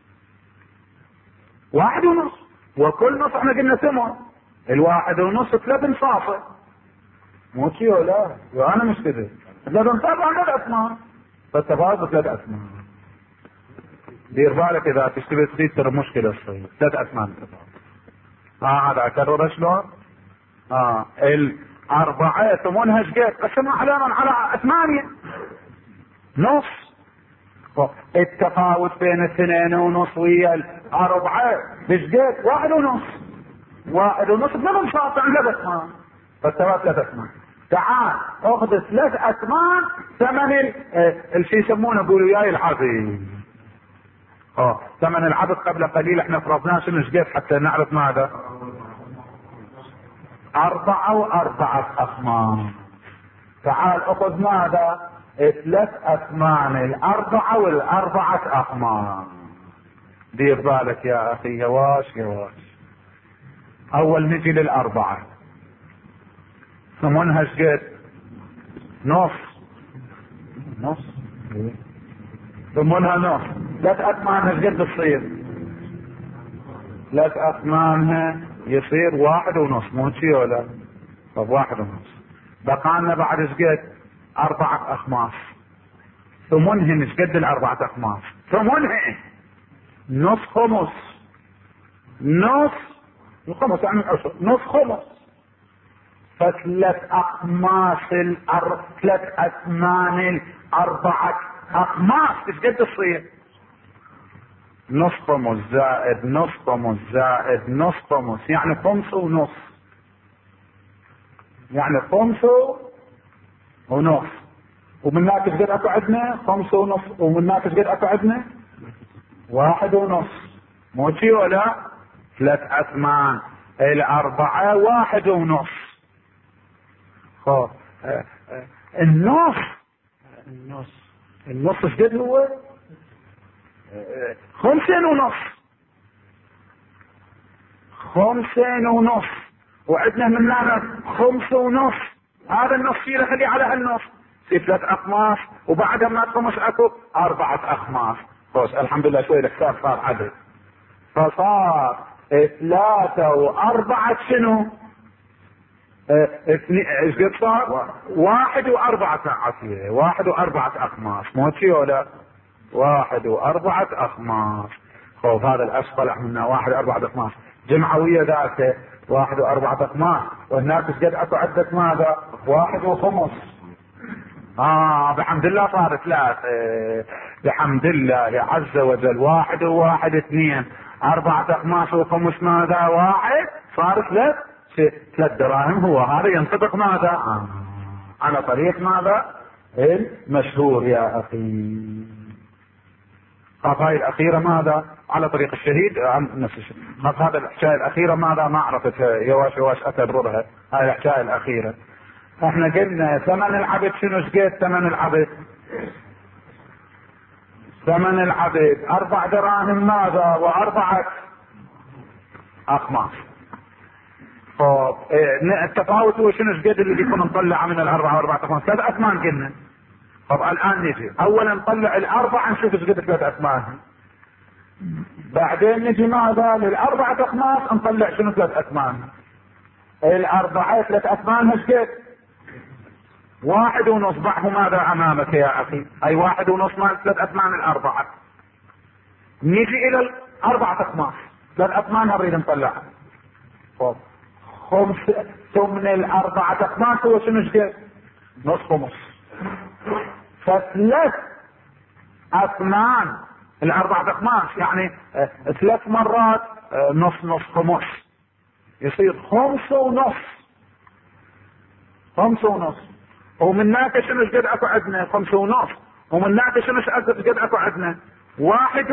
1.5. وكل نص احنا قلنا ثمن. 1.5 3 نصاصه. مو شي ولا؟ وانا مش كذا. 3 نصاصه 3 اثمان. فالتفاوت 3 اثمان. دير بالك اذا تشتري تريد ترى مشكله تصير 3 اثمان التفاوت. هذا اكرر شلون؟ 4 ثمنها شقد؟ قسمها على 8 نص. التفاوت بين 2.5 ويا 4 بشقد؟ 1.5. 1.5 8 ساعات عندها اثمان. فالتفاوت 3 اثمان. تعال اخذ 3 اثمان ثمن الشيء يسمونه قولوا وياي العبد. ثمن العبد قبل قليل احنا فرضناه شنو شقد حتى نعرف ماذا؟ 4 و4 اثمان. تعال اخذ ماذا؟ 3 اثمان 4 و4 اثمان. دير بالك يا اخي يواش. اول نجي لل4 ثمنها شقد؟ نص. ثمنها نص. 3 اثمانها شقد تصير؟ 3 اثمانها يصير 1.5. مو شي ولا؟ طب 1.5. بقى لنا بعد شقد؟ 4 اخماس. ثمنهن شقد 4 اخماس؟ ثمنهن نص خمس. نص الخمس يعني العشر. نص خمس. ف3 اخماس 3 اثمان 4 اخماس شقد تصير؟ نص خمس زائد نص خمس زائد نص خمس يعني 5.5. يعني 5.5. ومن هناك شقد اكو عندنا 5.5. ومن هناك شقد اكو عندنا 1.5. مو شي ولا؟ 3 اثمان 4 1.5. النص شقد هو؟ 5.5. 5.5. وعندنا من هنا 5.5. هذا النص فيه خليه على هالنص في 3 اخماس. وبعدها ما تخمس اكو 4 اخماس. بس الحمد لله شوي الحساب صار عدل. فصار 3 و4 شنو؟ ايش قد صار؟ 1 و4 عافية. 1 و4 اخماس. مو شي ولا؟ 1 و4 اخماس. خوف هذا الاسفل طلع منا 1 و4 اخماس. جمعة ويا ذاك 1 و4 اخماس. وهناك ايش قد اكو عدة ماذا؟ 1 وخمس. بحمد الله صار 3. بحمد الله عز وجل. 1 و1 2. 4 اخماس وخمس ماذا؟ 1 صار 3 دراهم. هو هذا ينطبق ماذا؟ على طريق ماذا؟ المشهور يا اخي. هاي الاخيرة ماذا؟ على طريق الشهيد عن نفس الشيء. هذا الحكاية الاخيرة ماذا؟ ما عرفتها يواش اكررها. هاي الحكاية الاخيرة. احنا قلنا ثمن العبد شنو شقد؟ ثمن العبد ثمن العبد 4 دراهم ماذا؟ و4 اخماس. التفاوت هو شنو شقد اللي بيكون نطلع من 4 و4 اخماس؟ 3 اثمان قلنا. الان نجي اولا نطلع 4 نشوف شقد 3 اثمان. بعدين نجي ماذا للأربعة أخماس نطلع شنو 3 أثمان. الأربعة 3 أثمان هالشكل 1.5 ضعه ماذا أمامك يا أخي؟ أي 1.5 مال 3 أثمان الأربعة. نجي إلى 4 أخماس 3 أثمان نريد نطلعها. 5 ثمن 4 أخماس هو شنو شكل؟ نص خمس. ف3 أثمان 4 أخماس يعني 3 مرات نص خمس يصير 5.5. 5.5. ومن هناك شنو قد اكو عندنا 5.5. ومن هناك شنو قد اكو عندنا 1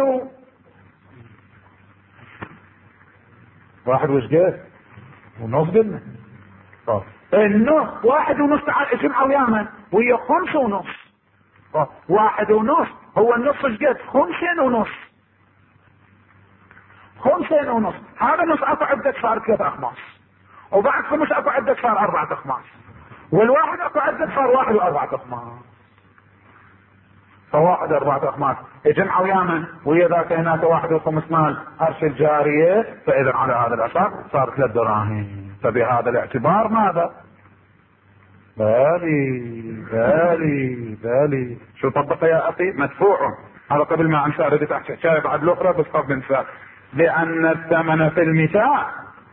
وش قد ونص قلنا. طب النص 1.5 تعال اجمع ويانا ويا 5.5. 1.5 هو النص ايش قد 2.5. 2.5 هذا النص اكو عندك صار 3 أخماس وبعد 5 اكو عندك صار 4 أخماس والواحد اكو عندك صار 1 و4 أخماس. فواحد 4 أخماس اجمع ويانا ويا ذاك هناك 1.5 مال قرش الجارية. فاذا على هذا الاساس صار 3 دراهم. فبهذا الاعتبار ماذا؟ بالي شو طبق يا اخي؟ مدفوع. هذا قبل ما انسى ردت احكي حكايه بعد الاخرى بس قبل انسى. لان الثمن في المثال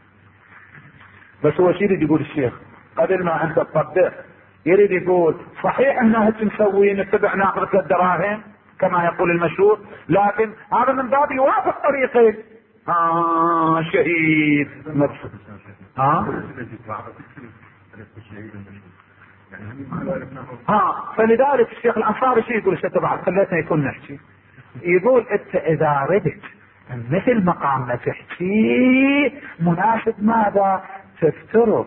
بس هو شيء يريد يقول الشيخ قبل ما انت تطبق يريد يقول صحيح احنا هيك نسوي نتبع ناخذ 3 دراهم كما يقول المشهور لكن هذا من باب يوافق طريقه شهيد مبسوط. فلذلك الشيخ الانصاري شيء يقول بعد خليتنا يكون نحكي يقول انت اذا ردت مثل مقام ما تحكي مناسب ماذا تفترض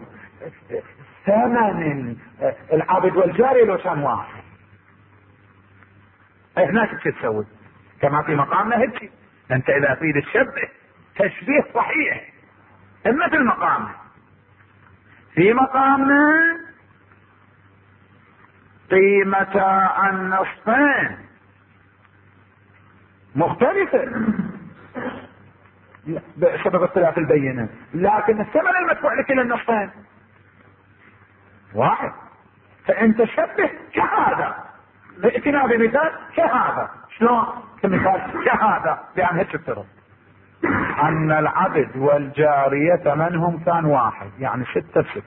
ثمن العبد والجاري لو كان واحد. هناك شو تسوي كما في مقامنا هيك. انت اذا تريد تشبه تشبيه صحيح مثل مقامنا في مقامنا قيمة النصفين مختلفة بسبب اختلاف البينة لكن الثمن المدفوع لكلا النصفين واحد. فانت شبه كهذا ائتنا بمثال كهذا. شلون كمثال كهذا؟ لان هيك افترض ان العبد والجارية ثمنهم كان واحد يعني 6 ب6.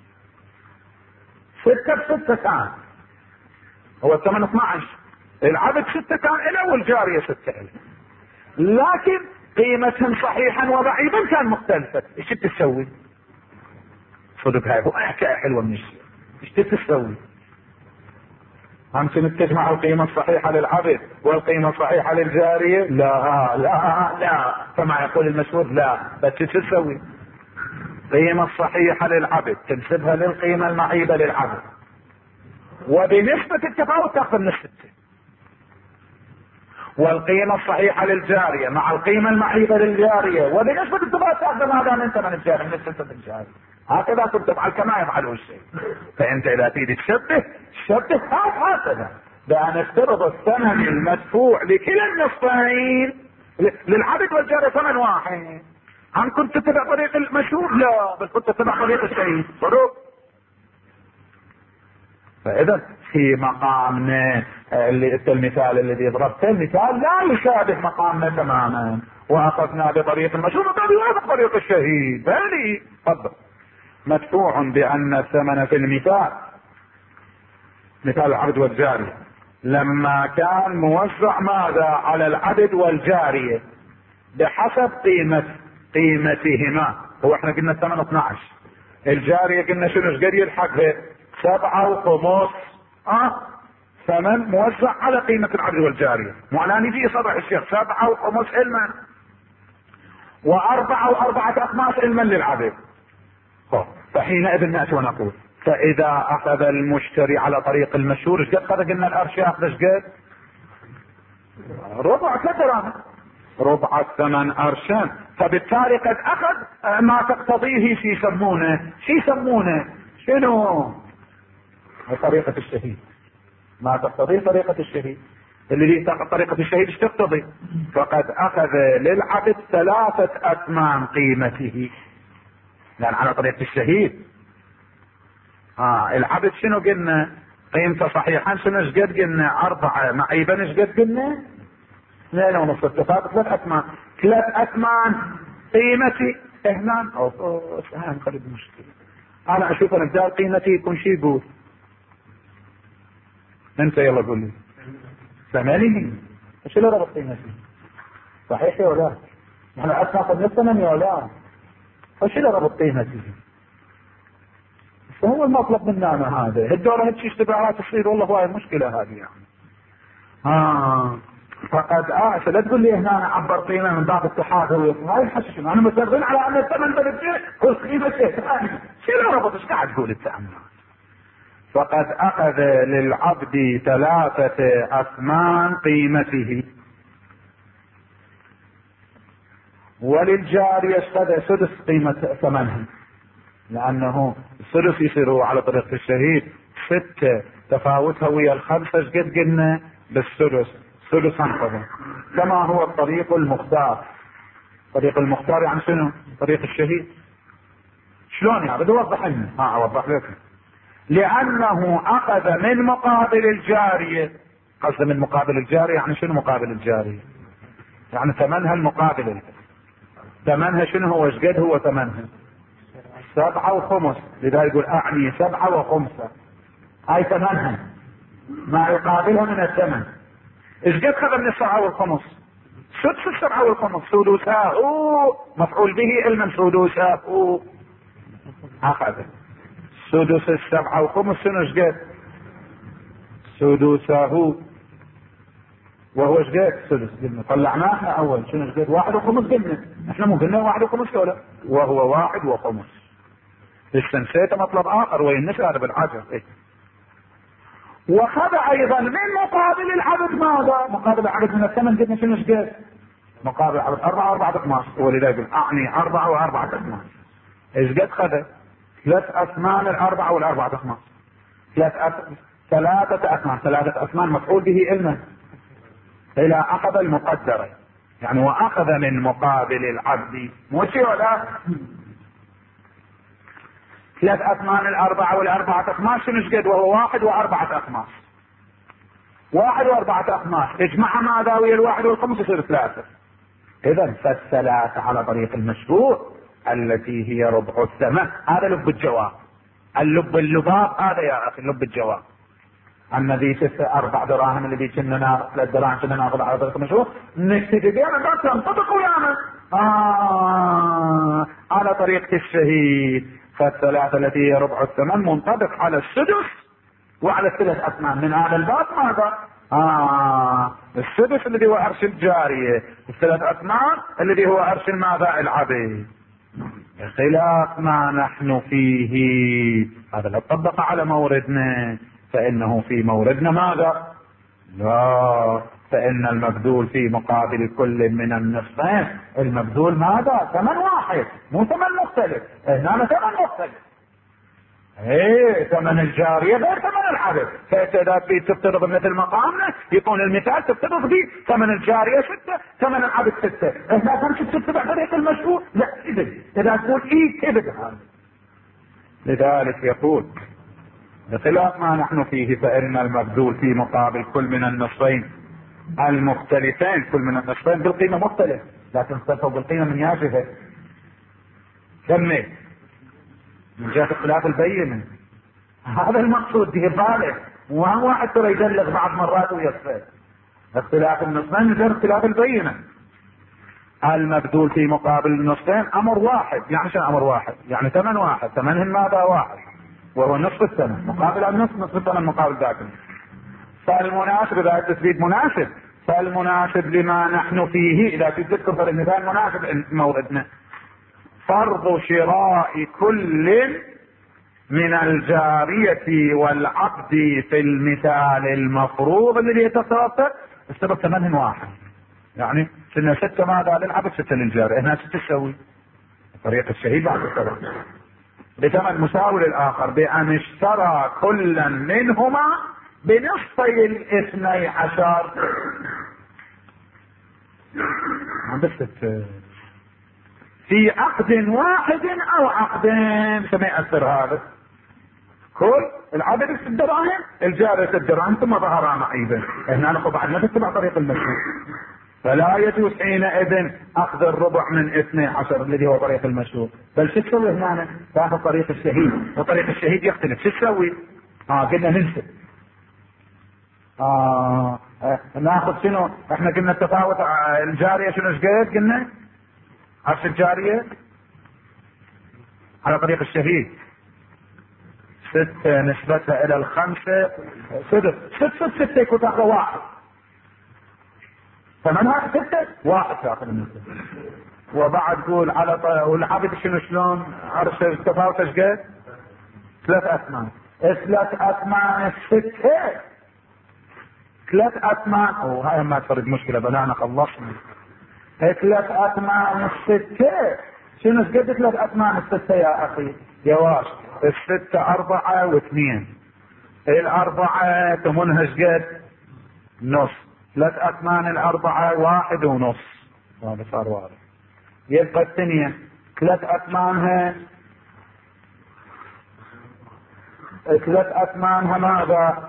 6 ب6 كان هو الثمن 12. العبد 6 كان له والجارية 6 له لكن قيمتهم صحيحا وضعيفا كان مختلفة. ايش تسوي؟ صدق هاي هو حكاية حلوة من الشيء. ايش تسوي؟ همشي تجمع القيمة الصحيحة للعبد والقيمة الصحيحة للجارية؟ لا كما يقول المشهور لا. بس تسوي القيمة الصحيحة للعبد تنسبها للقيمة المعيبة للعبد وبنسبة التفاوت تاخذ من 6 والقيمة الصحيحة للجارية مع القيمة المعيبة للجارية وبنسبة التفاوت تاخذ هذا من ثمن الجارية من 6 الجارية. هكذا كنت تفعل كما يفعله الشيء. فانت اذا تريد تشبه هكذا بان افترض الثمن المدفوع لكلا النصفين للعبد والجارية ثمن واحد. هم كنت تتبع طريق المشهور؟ لا بل كنت تتبع طريق الشهيد. صدق. فاذا في مقامنا المثال الذي ضربته المثال لا يشابه مقامنا تماما واخذنا بطريق المشهور وقال يوافق طريق الشهيد. بالي تفضل. مدفوع بان الثمن في المثال مثال العبد والجارية لما كان موزع ماذا على العبد والجارية بحسب قيمتهما. هو احنا قلنا الثمن 12 الجارية قلنا شنو قد يلحقها 7 و5 ثمن موزع على قيمة العبد والجارية. معناه يجي يصرح الشيخ 7 و5 علما و4 و4 أخماس علما للعبد. فحينئذ نأتي ونقول فإذا أخذ المشتري على طريق المشهور ايش قد قلنا الأرش ياخذ ايش قد؟ ربع 3 دراهم ربع الثمن أرشان. فبالتالي قد أخذ ما تقتضيه شو يسمونه شنو؟ طريقة الشهيد ما تقتضيه طريقة الشهيد. اللي هي طريقة الشهيد ايش تقتضي؟ فقد اخذ للعبد 3 اثمان قيمته، لان على طريقة الشهيد. العبد شنو قلنا قيمته صحيحا؟ شنو ايش قد قلنا؟ 4 معيبا ايش قد قلنا؟ 2.5 اتفاق 3 اثمان. 3 اثمان قيمتي هنا او سهل قريب مشكلة. انا اشوف ان بدال قيمتي يكون شيء يقول انت يلا قول لي 8. ايش اللي ربط قيمتي؟ صحيح يا ولا؟ نحن اتناقض من 8 ولا؟ ايش اللي ربط قيمتي؟ فهو المطلب منا أنا هذا الدورة هيك اشتباهات تصير، والله هواي المشكلة هذه يعني. فقد لا تقول لي هنا عبر قيمة من باب التحاذر، هاي الحشيش انا مصرين على ان الثمن بلد والقيمة شيء ثاني. شو ربط ايش قاعد تقول التأمل؟ فقد اخذ للعبد 3 اثمان قيمته، وللجارية 6 قيمة ثمنها، لانه الثلث يصير على طريقة الشهيد 6 تفاوتها ويا ال5 ايش قد قلنا؟ بالثلث، ثلث انقذ، كما هو الطريق المختار. طريق المختار يعني شنو؟ طريق الشهيد. شلون يعني؟ بدي اوضح لنا. اوضح لكم. لانه اخذ من مقابل الجارية، قصد من مقابل الجارية يعني شنو مقابل الجارية؟ يعني ثمنها المقابل. ثمنها شنو هو؟ ايش قد هو ثمنها؟ 7 و5. لذا يقول اعني 7 و5 هاي ثمنها، ما يقابلها من الثمن. ايش قد خذ من 7 و5؟ سدس 7 و5 سدوساه مفعول به علما سدوساه. اخذ سدس 7 و5 شنو ايش قد؟ سدوساه، وهو ايش قد؟ سدس. قلنا طلعناه احنا اول شنو ايش قد؟ 1 و5 قلنا احنا مو قلنا 1 و5 ولا؟ وهو 1 و5. لسه نسيت مطلب اخر وينسى هذا بالعجب. وخذ ايضا من مقابل العبد ماذا؟ مقابل العبد من الثمن قلنا شنو ايش قد؟ مقابل العبد 4 و4 12. ولذا يقول اعني 4 و4 12. ايش قد خذ؟ 3 اثمان ال4 وال4 12. 3 اثمان. 3 اثمان مفعول به علما الى اخذ المقدرة، يعني واخذ من مقابل العبد مو شيء ولا 3 اثمان ال4 وال4 12 شنو ايش قد؟ وهو 1 و4 اثمان. 1 و4 اثمان اجمع ماذا ويا ال1 وال5 يصير 3. اذا فال3 على طريق المشروع التي هي ربع الثمن. هذا لب الجواب. اللباب هذا يا اخي لب الجواب. اما ذي 4 دراهم اللي كنا 3 دراهم كنا ناخذ على طريق المشروع نكتفي بها بس تنطبق ويانا على طريقة الشهيد. فال3 التي هي ربع الثمن منطبق على السدس وعلى 3 اثمان. من هذا الباب ماذا؟ السدس الذي هو عرش الجارية، ال3 اثمان الذي هو عرش ماذا؟ العبد. خلاف ما نحن فيه هذا لو طبق على موردنا، فانه في موردنا ماذا؟ لا، فان المبذول في مقابل كل من النصفين المبذول ماذا؟ ثمن واحد مو ثمن مختلف. هنا ثمن مختلف. ثمن الجارية غير ثمن العبد. فاذا تفترض مثل مقامنا يكون المثال تفترض به ثمن الجارية 6 ثمن العبد 6. هنا تمشي تتبع طريق المشروع؟ لا كذب. اذا تقول كذب هذا. لذلك يقول بخلاف ما نحن فيه فإن المبذول في مقابل كل من النصفين المختلفين، كل من النصفين بالقيمة مختلف لكن صرفوا بالقيمة من ياجهه كمي من جهة اختلاف البينة. هذا المقصود به بالغ، وهم واحد ترى يبلغ بعض مرات ويصفر. اختلاف النصفين غير اختلاف البينة. المبذول في مقابل النصفين امر واحد. يعني شنو امر واحد؟ يعني ثمن واحد، ثمنهم ماذا؟ واحد، وهو نصف الثمن مقابل النصف، نصف الثمن مقابل ذاك. فالمناسب اذا تثبيت مناسب، فالمناسب لما نحن فيه اذا تذكر المثال مناسب عند موردنا فرض شراء كل من الجارية والعبد في المثال المفروض الذي يترتب السبب ثمنهم واحد. يعني سنة 6 ماذا للعبد 6 للجارية. هنا 6 تسوي طريقة الشهيد بعد السبب بثمن مساوي للآخر بأن اشترى كلا منهما بنصفي الاثني عشر بس في عقد واحد او عقدين ما يأثر هذا. كل العدد 6 دراهم، الجارية 6 دراهم، ثم ظهر معيبا. هنا نقول بعد ما تتبع طريق المشروع، فلا يجوز حينئذ اخذ الربع من 12 الذي هو طريق المشروع. بل شو تسوي هنا؟ تاخذ طريق الشهيد، وطريق الشهيد يختلف. شو تسوي؟ قلنا ننسب. ناخذ شنو؟ احنا قلنا التفاوت الجارية شنو قد قلنا؟ عرش الجارية على طريق الشهيد 6 نسبتها الى 5 سدس. 6 يكون تاخذ 1. ثمنها 6 1 تاخذ النسبة. وبعد قول على والعبد شنو شلون؟ عرش التفاوت ايش قد؟ 3 أثمان. 3 أثمان 6 3 أثمان. وهاي ما تفرق مشكلة بلانا خلصنا. 3 أثمان 6 شنو قد 3 أثمان 6 يا اخي؟ يا واش 6 4 و2. 4 ثمنها قد؟ نص. 3 أثمان 4 1 ونص. هذا صار واضح. يبقى الثانية 3 أثمانها 3 أثمانها ماذا؟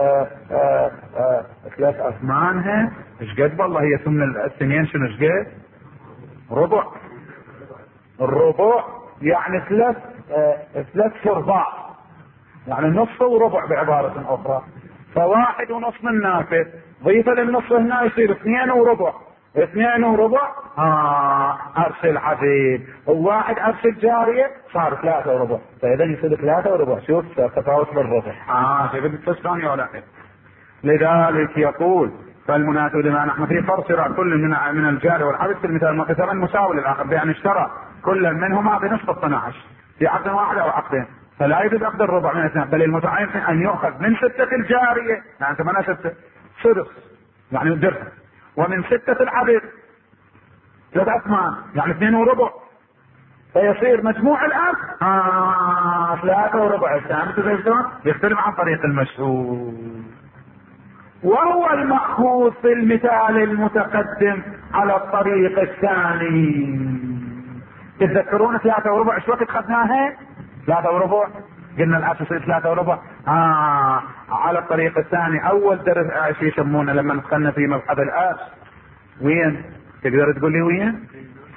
3 أثمانها ايش قد؟ والله هي ثمن الثنين شنو ايش قد؟ ربع. الربع يعني 3 أرباع، يعني نص وربع بعبارة أخرى. فواحد ونص من نافذ ضيفه للنص هنا يصير 2 وربع. 2 وربع عرش العبيد، وواحد عرش الجارية صار 3 وربع. فإذا يصير 3 وربع. شوف تفاوت بالربع. شوف الثانية ولا حين. لذلك يقول فالمناسب لما نحن فيه فرق شراء كل من الجاري والعبد في المثال المقترن مساوي للآخر، بأن اشترى كل منهما بنصف 12 في عقد واحد أو عقدين، فلا يجوز أخذ الربع من 2، بل المتعين أن يؤخذ من 6 الجارية يعني 8 6 سدس يعني درهم، ومن 6 العبد 3 أثمان يعني 2 وربع، فيصير مجموع الآن 3 وربع. يختلف عن طريق المشهور. وهو المأخوذ في المثال المتقدم على الطريق الثاني. تتذكرون 3 وربع ايش وقت خدناها؟ 3 وربع قلنا الاساس 3 وربع. على الطريق الثاني اول درس ايش يسمونه لما دخلنا في مبحث الآس؟ وين؟ تقدر تقول لي وين؟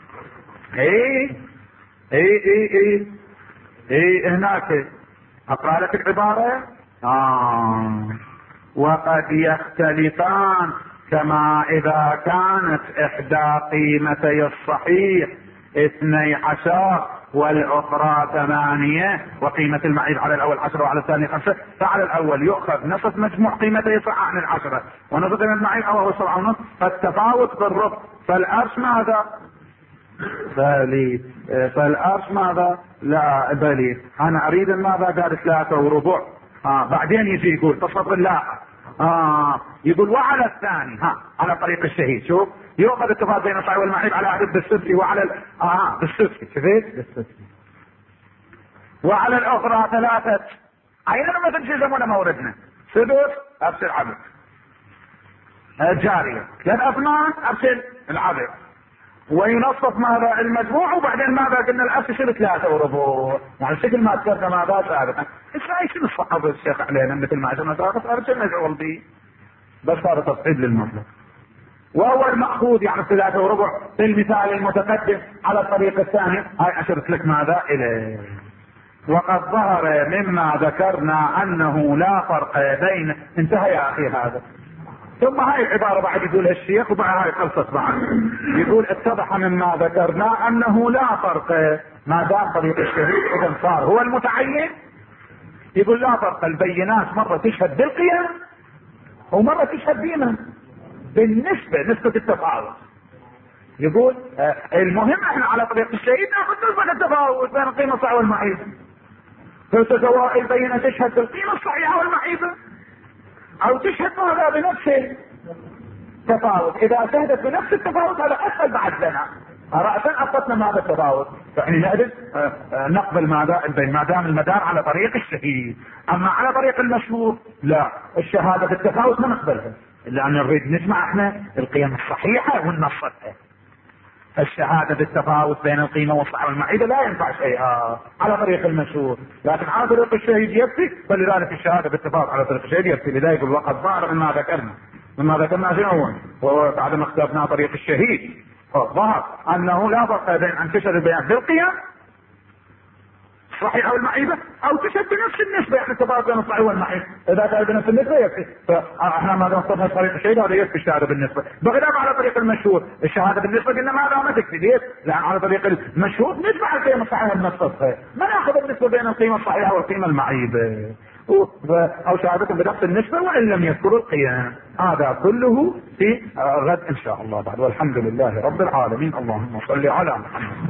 اي هناك. اقرا لك العبارة. وقد يختلفان كما اذا كانت احدى قيمتي الصحيح 12 والاخرى 8، وقيمة المعيب على الاول 10 وعلى الثاني 5، فعلى الاول يؤخذ نصف مجموع قيمتي صح عن 10 ونصف قيمة المعيب او هو 7.5، فالتفاوت بالربع. فالارش ماذا؟ فالارش ماذا؟ لا بلي انا اريد ماذا؟ قال 3 وربع. بعدين يجي يقول تصدر لا يقول وعلى الثاني على طريق الشهيد. شوف يؤخذ التفاوت بين الصحيح والمعيب على عدد بالسدس وعلى بالسدس كيف وعلى الاخرى 3. عيننا مثل شيء زمنا موردنا سدس ارسل عبد جارية 3 أثمان ارسل العبد، وينصف ماذا؟ المجموع. وبعدين ماذا قلنا؟ الأرش يصير 3 وربع. يعني شكل ما تذكرنا ماذا سابقا. ايش رايك شنو الصحاب الشيخ علينا مثل ما عشان سابقا ارجعنا نشغل به، بس هذا تصعيد للمطلب. وهو المأخوذ يعني 3 وربع في المثال المتقدم على الطريق الثاني. هاي اشرت لك ماذا اليه. وقد ظهر مما ذكرنا انه لا فرق بين. انتهى يا اخي هذا. ثم هاي العبارة بعد يقولها الشيخ وبعد هاي خلصت بعد. يقول اتضح مما ذكرنا انه لا فرق ما دام طريق الشهيد اذا صار هو المتعين. يقول لا فرق. البينات مرة تشهد بالقيم ومرة تشهد بما بالنسبة نسبة التفاوت. يقول المهم احنا على طريق الشهيد ناخذ نسبة التفاوت بين القيمة الصحيحة والمعيبة، فسواء البينة تشهد بالقيمة الصحيحة والمعيبة او تشهد هذا بنفس التفاوت. اذا شهدت بنفس التفاوت هذا اسهل بعد لنا، رأسا أثبتنا ماذا التفاوت، فحينئذ نقبل ماذا البين ما دام المدار على طريق الشهيد. أما على طريق المشهور لا، الشهادة بالتفاوت ما نقبلها، لأن نريد نجمع احنا القيم الصحيحة وننصفها. الشهادة بالتفاوت بين القيمة والصحة والمعيبة لا ينفع شيئا على طريق المشهور، لكن على طريق الشهيد يكفي. فلذلك الشهادة بالتفاوت على طريق الشهيد يكفي. لذلك الوقت ظاهر مما ذكرنا شنو هو بعد ما اخترنا طريق الشهيد ظهر انه لا فرق بين ان تشهد البيان بالقيم الصحيحة والمعيبة او تشهد بنفس النسبة، يعني التفاوت بين الصحيح والمعيب. اذا كان بنفس النسبة يكفي. فاحنا ما دام اخترنا طريق الشهيد هذا يكفي الشهادة بالنسبة، بخلاف على طريق المشهور الشهادة بالنسبة قلنا ما تكفي. ليش؟ لان على طريق المشهور نجمع القيم الصحيحة وننصفها، ما ناخذ النسبة بين القيمة الصحيحة والقيمة المعيبة، او شهادة بنفس النسبة وان لم يذكروا القيام. هذا كله في غد ان شاء الله بعد. والحمد لله رب العالمين. اللهم صل على محمد.